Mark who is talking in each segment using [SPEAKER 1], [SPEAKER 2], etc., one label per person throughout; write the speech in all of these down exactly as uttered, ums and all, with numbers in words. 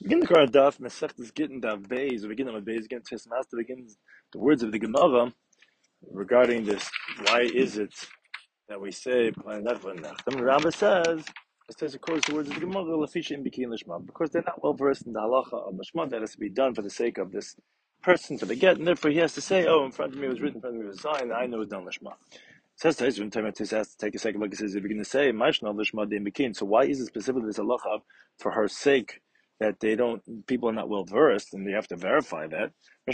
[SPEAKER 1] Begin the Quran Daf Masechtas Gittin Daf Beis. We begin on Beis again. Master begins the words of the Gemara regarding this. Why is it that we say the Rabbi says it says according to the words of the Gemara Lafisha in Bikin Lishma because they're not well versed in the halacha of Lishma that has to be done for the sake of this person for the get, and therefore he has to say, "Oh, in front of me was written, in front of me was a sign. I know it's done Lishma." It says to when Taimatis has to take a second look. It says, if you're going to say, Mashna Lishma de Bikin, so why is it specifically this halacha for her sake that they don't, people are not well versed and they have to verify that?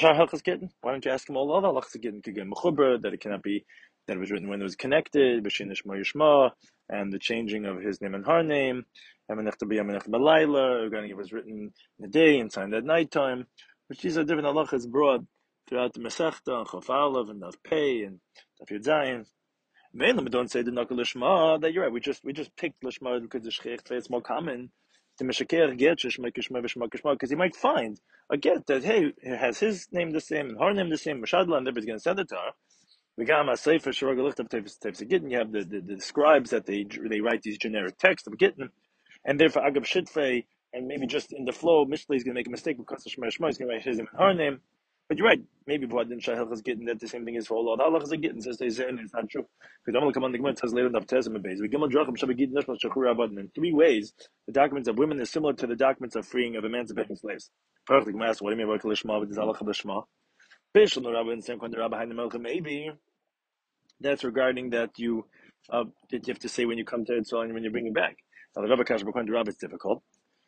[SPEAKER 1] Why don't you ask him all other halachas getting to get mechubra, that it cannot be, that it was written when it was connected, b'shin ishma yishma, and the changing of his name and her name, emenech to be emenech balayla, regarding it was written in the day and signed at nighttime, which these are different halachas brought throughout the Masechta, and Chaf Alav, and Daf Pei, and Daf Yud Zayin. Mainly, we don't say the Nakal Lishma, that you're right, we just we just picked Lishma because the Shechech, it's more common. The Meshaker get Shishma Kishma Vishma Kishma, because he might find a get that, hey, it has his name the same and her name the same, Mashadla, and everybody's going to send it to her. We got a Sefer Shirag Lichtav Tefes of Gittin. You have the, the, the scribes that they they write these generic texts of Gittin, and therefore Agab Shitfei, and maybe just in the flow, Mishlei is going to make a mistake because of Shema Shema, he's going to write his name and her name. But you're right. Maybe Bud didn't Shahel is getting that the same thing is for all Allah is getting says they say it's not true. Because I'm going to come on the Gemara says later in the Tezim base. We give them drachim shabe gittin nishmas shachur abadin in three ways. The documents of women is similar to the documents of freeing of emancipating slaves. Perfect. Gemara asks, what do you mean about Kalishma with this Allah Kalishma? Bishul no Rabbi in the same kind of Rabbi behind the Melcha. Maybe that's regarding that you uh, that you have to say when you come to it, so and when you bring it back. Now the Rabbi Kash B'Kwan Rabbi is difficult.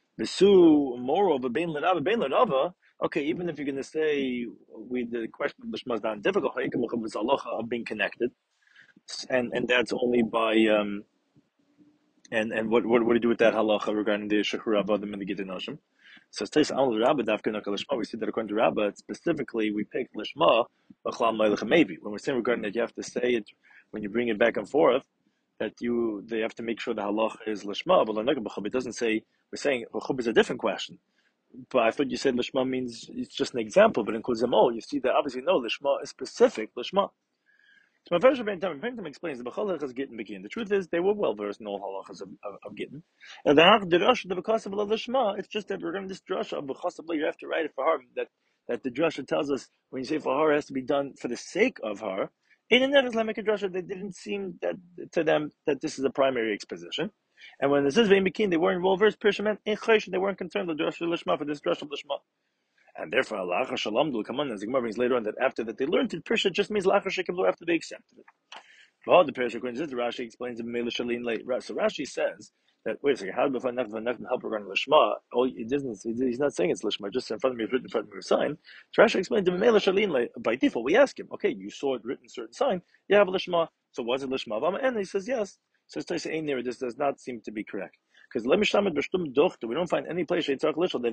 [SPEAKER 1] Besu moreover bein l'Rabba bein l'Rabba. Okay, even if you're going to say we the question of Lishma is not difficult, of being connected, and and that's only by um and and what what what do you do with that halacha regarding the Shechur Avadim and the Gittin Nashim? So it says Al Rabba Dafka Nakal Lishma. We see that according to Rabba, specifically we pick Lishma B'Chlam Leilach maybe when we're saying regarding that you have to say it when you bring it back and forth that you they have to make sure the halacha is Lishma, but it doesn't say we're saying B'Chub is a different question. But I thought you said Lishma means it's just an example, but it includes them all. You see that obviously no, Lishma is specific, Lishma. So my version of Bentham explains the Bechal Halachas Gittin begin. The truth is they were well versed in all halachas of, of, of Gittin. And the Drasha, the Bechasab Lishma, it's just that we're going to this Drasha of Bechasab, you have to write it for her, that, that the Drasha tells us when you say for her, it has to be done for the sake of her. In a Nevis Lamek Drasha, they didn't seem that to them that this is a primary exposition. And when it says Vein Bekin, they weren't well versed, Pirshman, in Chaysh, they weren't concerned with Drasha Lishma for this Drasha Lishma. And therefore, Allah Shalom will come on, as the Gemara brings later on, that after that they learned it, Pirsha just means Lacha Shekiblu after they accepted it. Well, the Pirsha, according to this, Rashi explains the Mela Shalin late. So Rashi says that, wait a second, how do we find Nachman Nachman help regarding Lishma? Oh, he doesn't, he's not saying it's Lishma, just in front of me, written in front of me, a sign. So Rashi explains the Mela Shalin late. By default, we ask him, okay, you saw it written in a certain sign, you have a Lishma, so was it Lishma? And he says yes. So it's saying there, this does not seem to be correct. Because we don't find any place that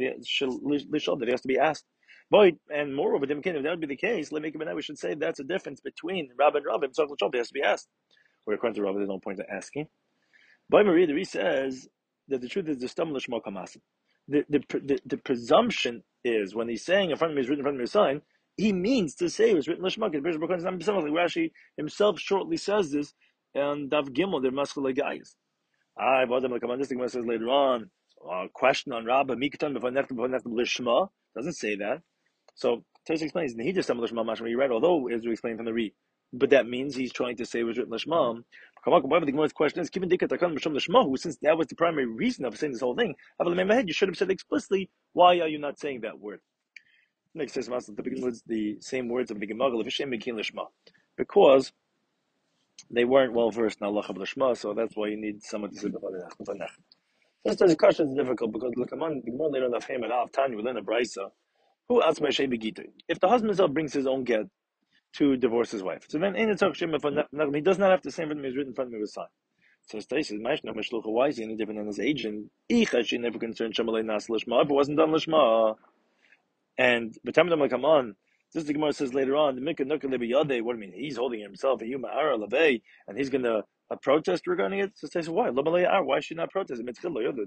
[SPEAKER 1] he has to be asked. Boy, and moreover, if that would be the case, let me we should say that's a difference between Rabbi and Rabbi. It has to be asked. Where according to Rabbi, there's no point to asking. Boy, Maria, the Re says that the truth is the stam l'shma kamasim. The the the the presumption is when he's saying in front of me is written in front of me a sign, he means to say it was written l'shma. Because Rashi himself shortly says this, and Dav Gimel they're maskul guys. I bought them like this thing says later on. Uh, question on Rabba Mikatan Lishma doesn't say that. So Teres explains he just Lishma Mashma you read, although as we explained from the Re. But that means he's trying to say it was written Lishma. The Gemara's question is given Lishma, since that was the primary reason of saying this whole thing, you should have said explicitly, why are you not saying that word? Next says the beginning was the same words of the Gemara Lishma. Because they weren't well versed in Allah Lishma, so that's why you need someone to say B'Chanech. This the question is difficult because look, come on, the Gemara later on the Fem and Av Tanya within a Brisa. Who asks my Shei Begitoi? If the husband himself brings his own get to divorce his wife, so then in the he does not have to say everything is written in front of his son. So Stacy says, why is he any different than his agent? She never concerned Shamalei Nas Lishma, if it wasn't done Lishma. And but time like come on. This the Gemara says later on, the Mikka Nukka Lebiyade, what do you mean? He's holding himself a Yuma Ara Leve, and he's gonna a protest regarding it. So says why? Why should he not protest? He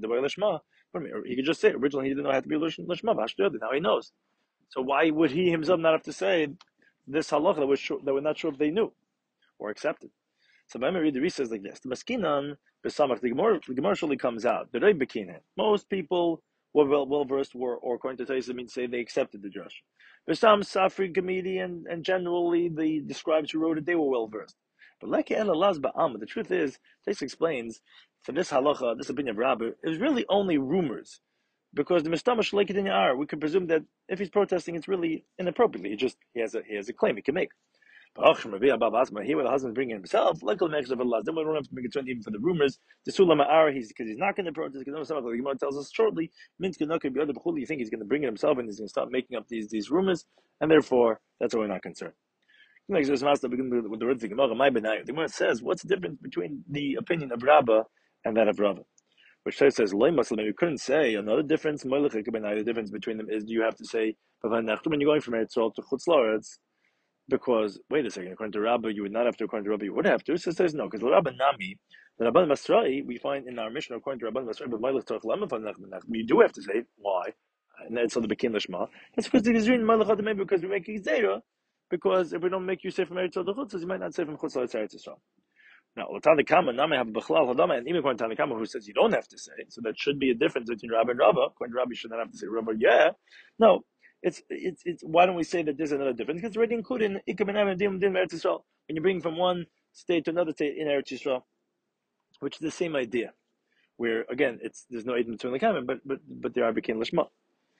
[SPEAKER 1] could just say originally he didn't know how to be Lishma, now he knows. So why would he himself not have to say this halacha that was sure, that we're not sure if they knew or accepted? So when I read the Re says like this: the Maskinan Besamach, the Gemara the Gemara surely comes out. The Rei Bekinan. Most people were well well versed, or or according to Taisa, means say they accepted the drush. But some Safri comedian and generally the, the scribes who wrote it, they were well versed. But like El Alaz Ba'am, the truth is, Taisa explains for this halacha, this opinion of Rabbi, it was really only rumors. Because the Mistamash like it in Yar, we could presume that if he's protesting, it's really inappropriately. He just he has a he has a claim he can make. But here, where the husband's bringing himself, like then we don't have to be concerned even for the rumors. The Sulam Ma'ar, he's because he's not going to protest. Because the Gemara tells us shortly, Minsk not going to be other b'chuli. You think he's going to bring it himself and he's going to start making up these these rumors, and therefore that's why we're not concerned. Next, there's master begin with the words of the Gemara. My benayim. The Gemara says, what's the difference between the opinion of Rabbah and that of Rava? Which says, loy Muslim, you couldn't say another difference. The difference between them is, do you have to say when you're going from Eretz Yisrael to Chutz La'aretz? Because wait a second, according to Rabbi, you would not have to. According to Rabbi, you would have to. So it says no, because Rabbi Nami, the Rabban Masrai, we find in our mission according to Rabban Masrai, but Malach Torach Lama Fanach, we do have to say why, and that's so the Bekin Lashma. That's because it is written Malach Adamei, because we make Gizera, because if we don't make you say from Eretz Yisrael to Chutz, you might not say from Chutz La'aretz Yisrael. Now, Tanakama, Nami have Bechlal Hadama, and even according to Tanakama, who says you don't have to say, so that should be a difference between Rabbi and Rabba. According to Rabbi, you should not have to say Rabba. Yeah, no. It's it's it's. Why don't we say that there's another difference? Because it's already included in Ikam and Dim Dim Eretz Yisrael. When you bring from one state to another state in Eretz Yisrael, which is the same idea. Where again, it's there's no Eidim between the Kamen, but but but there are Bekin Lashma.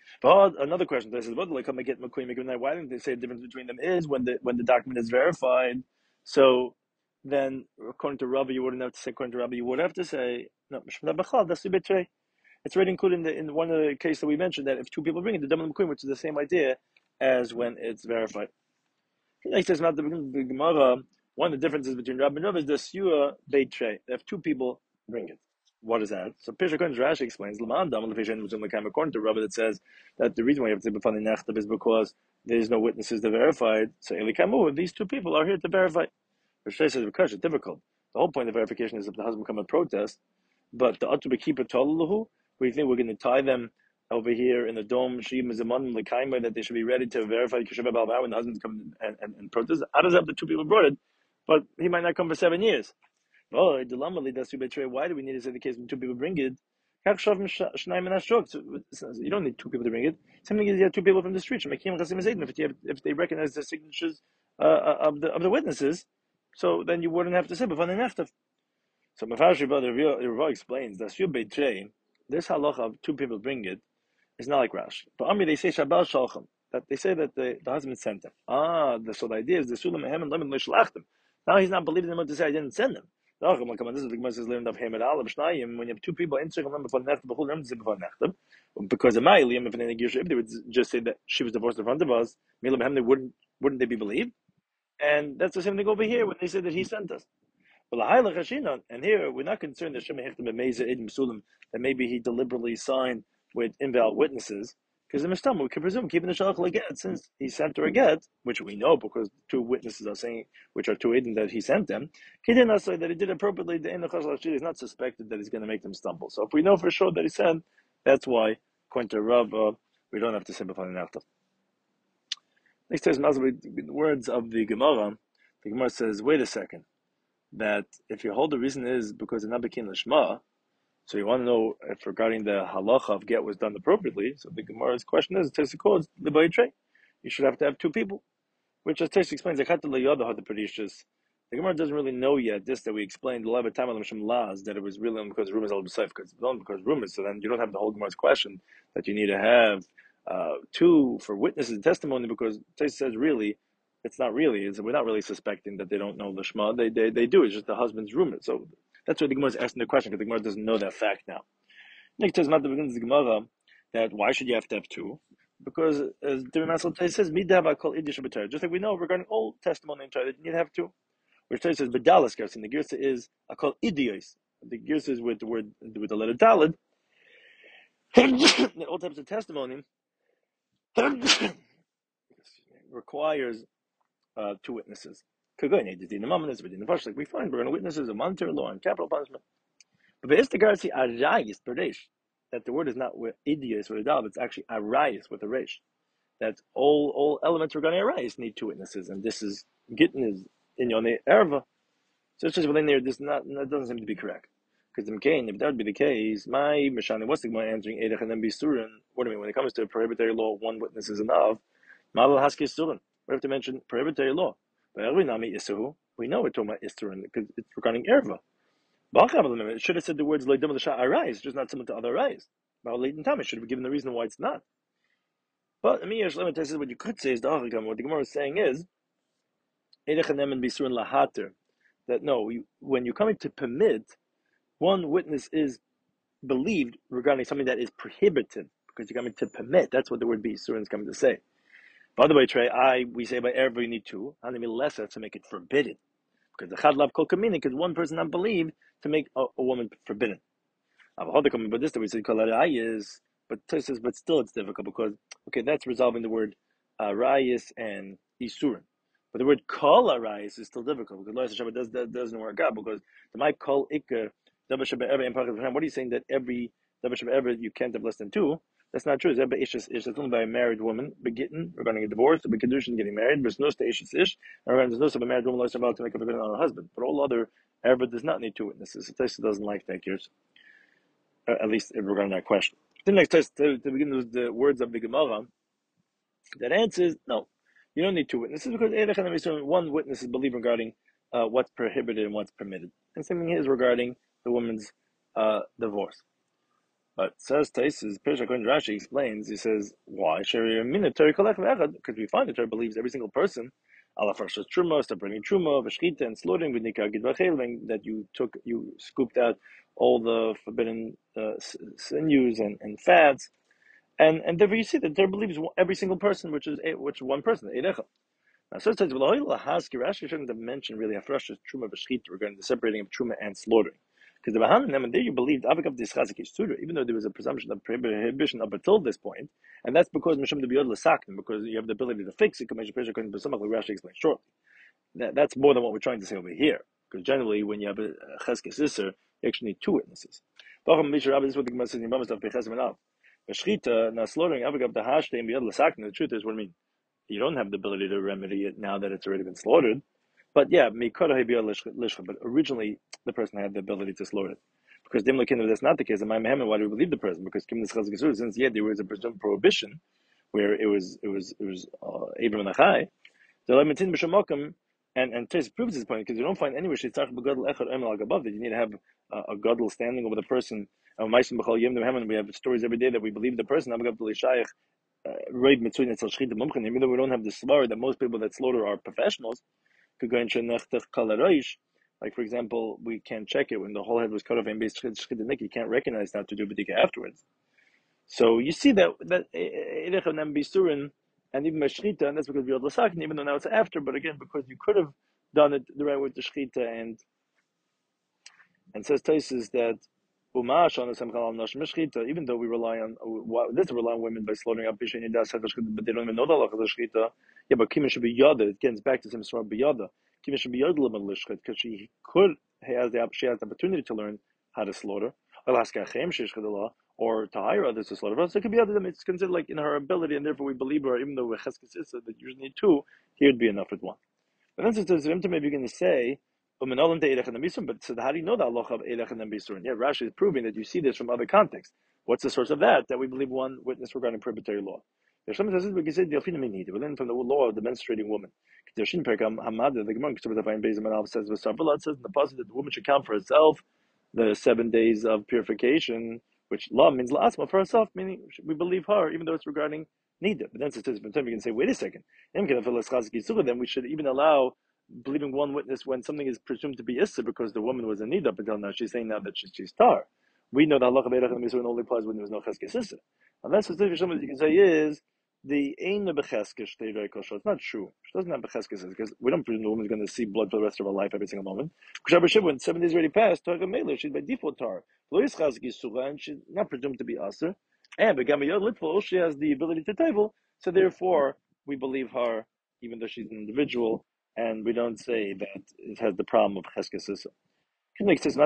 [SPEAKER 1] But another question that says, what like come get McQueen McQueen? Why didn't they say the difference between them is when the when the document is verified? So then, according to Rabbi, you wouldn't have to say. According to Rabbi, you would have to say no. That's the betray. It's already included in, the, in one of the cases that we mentioned that if two people bring it, the Dam McQueen, which is the same idea as when it's verified. Next says, the Gemara, one of the differences between Rabbi and Rav is the Siua Beit Trey. If two people bring it. What is that? So Pisha Kohen Rashi explains, Laman Dam Lefishen, which is according to Rabbi, that says that the reason why you have to say B'fani Nechtav is because there's no witnesses to verify it. So Elikamu, these two people are here to verify. Rashi says, because it's difficult. The whole point of verification is if the husband come and protest, but the Atu Bekipa Tolaluhu, we think we're going to tie them over here in the dome, Shim is a man Lekaima, that they should be ready to verify Kishav Balba when the husband comes and, and, and protest. How does that the two people brought it? But he might not come for seven years. Oh, Dilamali does you betray. Why do we need to say the case when two people bring it? So you don't need two people to bring it. Same thing is you have two people from the street. If, you have, if they recognize the signatures uh, of the of the witnesses, so then you wouldn't have to say before the nechtav. So Mefashri brother Rava explains that you betray. This halacha of two people bring it is not like Rashi. But Ami they say Shabbal Shalchem, that they say that the, the husband sent him. Ah, the, so the idea is the Sulam Mehem and Lemon Lishlachtem. Now he's not believing them to say I didn't send him. This is the Gemara says learned of Hamed Al Shnayim. When you have two people in circle before Nechtem, before Nechtem, before Nechtem, because of my Liam, if in any if they would just say that she was divorced in front of us, Milam Mehem, they wouldn't wouldn't they be believed? And that's the same thing over here when they say that he sent us. And here we're not concerned that Shema Hechtem Meza Edim Sulam, that maybe he deliberately signed with invalid witnesses. Because in Mishnah, we can presume keeping the shalach leget, since he sent her a get, which we know because two witnesses are saying, which are two Edim, that he sent them. He did not say that he did appropriately. The Ein Chashal is not suspected that he's going to make them stumble. So if we know for sure that he sent, that's why, according to Rav, uh, we don't have to simplify the nachta. Next says, the words of the Gemara. The Gemara says, wait a second. That if you hold the reason is because the Nabikin Lishma, so you want to know if regarding the halacha of get was done appropriately. So the Gemara's question is, the Baytre, you should have to have two people, which as Tesh explains, the Gemara doesn't really know yet this that we explained the Levi time laws that it was really only because rumors al b'saif, because only because rumors. So then you don't have the whole Gemara's question that you need to have uh, two for witnesses and testimony, because Tesh says really. It's not really. It's, we're not really suspecting that they don't know the Shema. They, they they do. It's just the husband's rumor. So that's why the Gemara is asking the question, because the Gemara doesn't know that fact now. Next says, "Not the beginning of the Gemara that why should you have to have two? Because as the Masal says, "Midava call idish b'tar." Just like we know regarding all testimony in Torah that you need to have two. Which says "B'dalas gersa." The gersa is a call idios. The gersa is with the word with the letter dalid. All types of testimony requires. Uh, two witnesses. Like we find we're going to witnesses a monetary law and capital punishment. But the istigarsi arayis perdesh, that the word is not with idios with a dal, it's actually arayis with a resh. That all all elements regarding arayis need two witnesses, and this is gittin is in yone erva. So it's just within there. This not that doesn't seem to be correct. Because in Cain, if that would be the case, my Mishani, what's the Gemara answering Eidach and then Bisurin? What do I mean? When it comes to prohibitory law, one witness is enough. Malal Haski Surin. We have to mention prohibitory law. But Nami Isuhu, we know we're talking about Isurin because it's regarding Erva. It should have said the words Leidim L'Sha Arais, just not similar to other Arais. But Leidim Tam, it should have given the reason why it's not. But I mean, what you could say is the Achikam. What the Gemara is saying is Eidach and then Bisurin Lahater. That no, you, when you're coming to permit, one witness is believed regarding something that is prohibited because you're coming to permit. That's what the word Bisurin is coming to say. By the way, Trey, I we say by Erev you need two. I mean lesser to make it forbidden because the Chad Lav Kol Kamini because one person not believed to make a, a woman forbidden. But this that we say is, but says, but still it's difficult because okay, that's resolving the word uh, Rayis and Isurin. But the word Kol Rayis is still difficult because Lois Shabbat does that doesn't work out because the my Kol Ikka Dabba Shabbat Ever and what are you saying that every Dabba Shabbat Ever you can't have less than two? That's not true. Zebba Ishis Ish, that's only by a married woman, begitten, regarding a divorce, the Kedushin getting married, there's no Ishis Ish, and regarding there's no a married woman lost about to make a forbidden on her husband. But all other Ever does not need two witnesses. The Taisa doesn't like that, years, uh, at least regarding that question. The next test to, to begin with the words of the Gemara, that answers no, you don't need two witnesses because one witness is believed regarding uh, what's prohibited and what's permitted. And same thing is regarding the woman's uh, divorce. But says Taisus, Pirsha according to Rashi explains, he says, why? Because we find the Torah believes every single person, Allah first truma, start bringing truma, v'shchita, and slaughtering, that you took, you scooped out all the forbidden uh, sinews and, and fats, and and therefore you see that the Torah believes every single person, which is which is one person, Eidecha. Now, so it says, Rashi shouldn't have mentioned really Hafresh truma v'shchita regarding the separating of truma and slaughtering. Because the Bahanan and there you believed even though there was a presumption of prohibition up until this point, and that's because Mishum the Biyod L'Saknim, because you have the ability to fix it, according to some like Rashi explained shortly. That, that's more than what we're trying to say over here. Because generally, when you have a Cheskes Isser, you actually need two witnesses. This is what the Gemara says in Yom Tov. V'shchita, now slaughtering Avagav the Hashte and Biyod L'Saknim. The truth is, what I mean, you don't have the ability to remedy it now that it's already been slaughtered. But yeah, but originally the person had the ability to slaughter it. Because Dimlakin, that's not the case. And my Muhammad, why do we believe the person? Because since yeah, there was a presumed prohibition where it was it was it was Abram and Achai, and and Tes proves this point because you don't find anywhere that you need to have a, a gadol standing over the person. We have stories every day that we believe the person. Even though we don't have the slaughter that most people that slaughter are professionals. Like for example, we can't check it when the whole head was cut off and based you can't recognize that to do b'dika afterwards. So you see that that Eidach and Bisurin and even by Shchita, and that's because we are L'Sakin, even though now it's after, but again because you could have done it the right way with the Shchita and and says Taisus that even though we rely on this rely on women by slaughtering up but they don't even know the law of the Shchita. Yeah, but Kima should be Yada. It gets back to some sort of Biyada. Kima should be Yada because she could has the she has the opportunity to learn how to slaughter. Or to hire others to slaughter. So it could be other. It's considered like in her ability, and therefore we believe her, even though we're cheskes issa that you need two, here would be enough with one. But then since there's maybe you're going to say, but so how do you know that Allah of Eidach and Bisurin? Yeah, Rashi is proving that you see this from other contexts. What's the source of that? That we believe one witness regarding prohibitory law. There's something that says we can say we learn from the law of the menstruating woman. The Gemara says says in the passage that the woman should count for herself the seven days of purification, which law means la'asma for herself, meaning we believe her, even though it's regarding nida. But then since we can say, wait a second, then we should even allow believing one witness when something is presumed to be issa because the woman was in nida up until now. She's saying now that she's, she's tar. We know that Allah only applies when there was no cheskes issa. And that's what you can say is the ain becheskes stay very kosher. It's not true. She doesn't have becheskes because we don't presume the woman's going to see blood for the rest of her life every single moment. When seven days already passed, she's by default tar. And she's not presumed to be aser. And she has the ability to table. So therefore, we believe her even though she's an individual, and we don't say that it has the problem of cheskes issa. In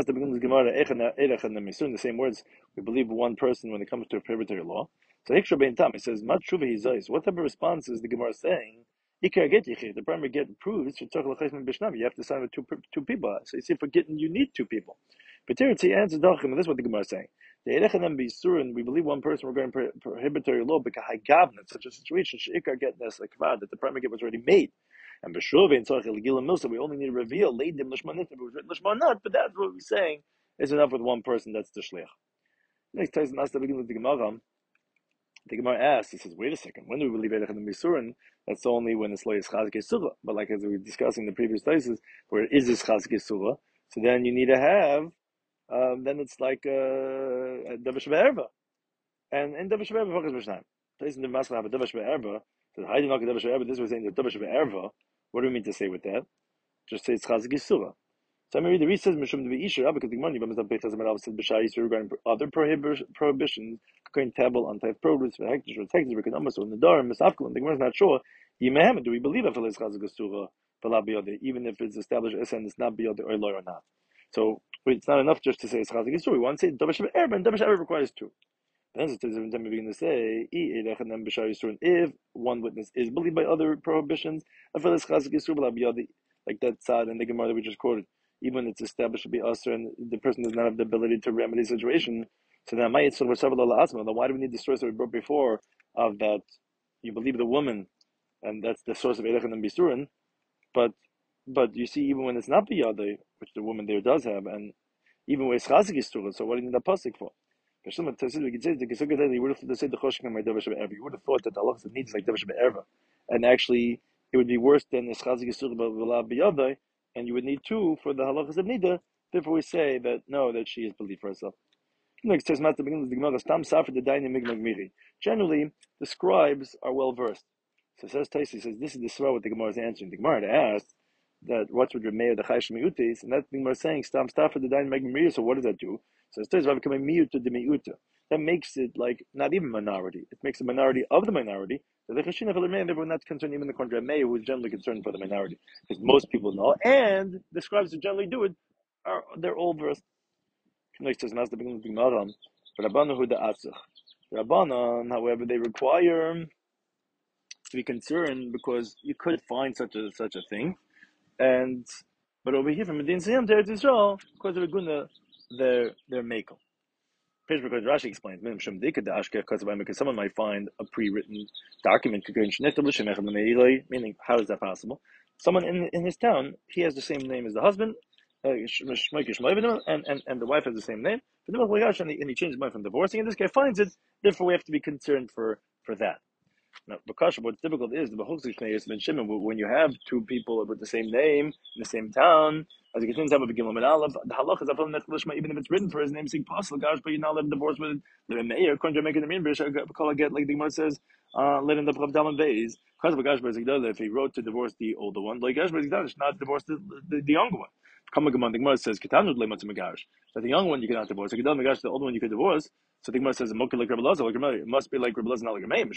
[SPEAKER 1] the same words, we believe one person when it comes to a prohibitory law. So Hiksha Bein Tam, it says, what type of response is the Gemara saying? The primary get proves you have to sign with two two people. So you see, for getting you need two people. B'tirtzi answers Dachim, and this is what the Gemara is saying. The Erechem Bisurin, we believe one person regarding pro- prohibitory law, because Hagavna, such a situation, Sheikar get this like that the primary get was already made. And B'shuv and Tzarech Eligila Milsa, we only need to reveal Leidim Lishmanit, it was written Lishmanat, but that's what we're saying is enough with one person, that's the Shliach. Next time, the beginning with the Gemara. The Gemara asks, it says, wait a second, when do we believe Erechem Bisurin? That's only when it's Lois Chazke Surah. But like as we were discussing in the previous places, where it is this Chazke Surah, so then you need to have Um, then it's like uh, Davish Be'erba. And in Davish Be'erba, focus Mishnah. Place in the Maskal have a Davish Be'erba. So, how do you know Davish Be'erba? This was saying the Davish Be'erba. What do we mean to say with that? Just say it's Chazak Yisura. So, I'm going to read the read says, Mishum Devi Isha, because the money, but Mizam Pechaz Amal said, B'shai Yisur regarding other prohibitions, prohibitions, Kokain Tabel, Antai Produce, Hektish, or Texas, Rekanomos, or Nadar, Misafkal, and the Gemara is not sure. Yimehem, do we believe that it's Chazak Yisura, even if it's established as and it's not Biyode or Loy or not? So it's not enough just to say it's Chazak Yisur. We want to say Davish Be'erba, and Davish Be'erba requires two. Then it says, every time we begin to say, if one witness is believed by other prohibitions, like that side in the Gemara that we just quoted, even when it's established to be usher and the person does not have the ability to remedy the situation, so then might sort of several asma. Then why do we need the source that we brought before of that you believe the woman, and that's the source of Erechem and Bisurin, but but you see, even when it's not biyadei, which the woman there does have, and even when it's chazik yistur, so what do you need a pasuk for? You would have said the choshik and my davar shebe'erva. You would have thought that the halacha needs like davar shebe'erva, and actually it would be worse than the chazik yisur b'v'la biyadei, and you would need two for the halachas of nida. Therefore, we say that no, that she is believed for herself. Generally, the scribes are well versed. So says Taisi says this is the svara what the Gemara is answering. The Gemara asked that what's with Remeir the Chayish Miutis, and that's the Gemara saying stam staff for the Dain Meg Miriya. So what does that do? So it says Rav becoming Miuta de Miuta. That makes it like not even minority. It makes a minority of the minority. So the Chashina for the man, everyone not concerned, even the Kontra Meir, who is generally concerned for the minority, because most people know, and the scribes who generally do it are they're all versed. It says not the beginning of the Gemara, but Rabbanan who the Atzach. Rabbanan, however, they require to be concerned because you could find such a such a thing, and but over here from Medin Siyam to Eretz Yisrael, because of a guna, they're they're makel. Because Rashi explains, because someone might find a pre-written document, meaning how is that possible? Someone in in his town, he has the same name as the husband, uh, and, and and the wife has the same name, and he, and he changed his mind from divorcing, and this guy finds it. Therefore, we have to be concerned for for that. Now, because what's difficult is the when you have two people with the same name in the same town, as you can have a begin the halach is even if it's written for his name, saying possible gosh, but you're not letting divorce with the mayor, conjure making the mean call get like the Gemara says, uh letting the Daman Bays. Because of gosh, if he wrote to divorce the older one, like gosh, not divorce the, the, the younger one. Come the Gemara says that the young one you cannot divorce. The older one you could divorce. So the Gemara says, it must be like Rebbe Lazar, not like Remeir.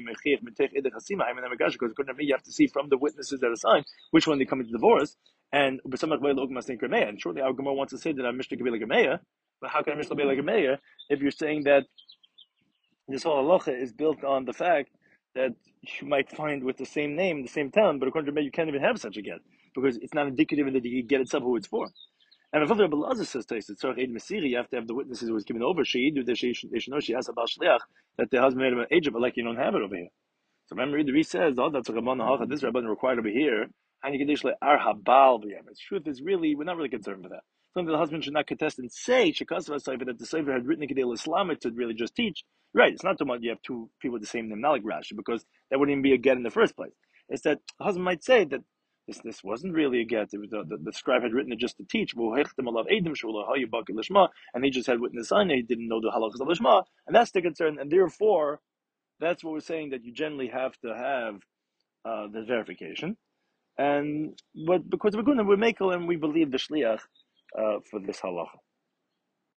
[SPEAKER 1] Because you have to see from the witnesses that are signed which one they come into divorce. And and shortly our Gemara wants to say that our Mishnah can be like Remeir. But how can a Mishnah be like Remeir if you're saying that this whole halacha is built on the fact that you might find with the same name, the same town, but according to Remeir you can't even have such a get because it's not indicative that you get itself who it's for. And if Rabbi Lazar says to us, you have to have the witnesses who was given over. She do they should know she has a bal shliach that the husband made him an agent, but like you don't have it over here. So remember, the Reed says, oh, that's a Rabban Hacha. This Rabban required over here. And you can dish ar habal b'yem. Its truth is really we're not really concerned for that. Something the husband should not contest and say shekasav asayfer that the sefer had written Kedei Islamic to really just teach. Right? It's not too much you have two people with the same name, not like Rashi, because that wouldn't even be a get in the first place. It's that the husband might say that. This, this wasn't really a get. It was the, the, the scribe had written it just to teach. And he just had witness sign. He didn't know the halachas of lishma, and that's the concern. And therefore, that's what we're saying that you generally have to have uh, the verification. And but because we're going to we're makel and we believe the shliach uh, for this halacha.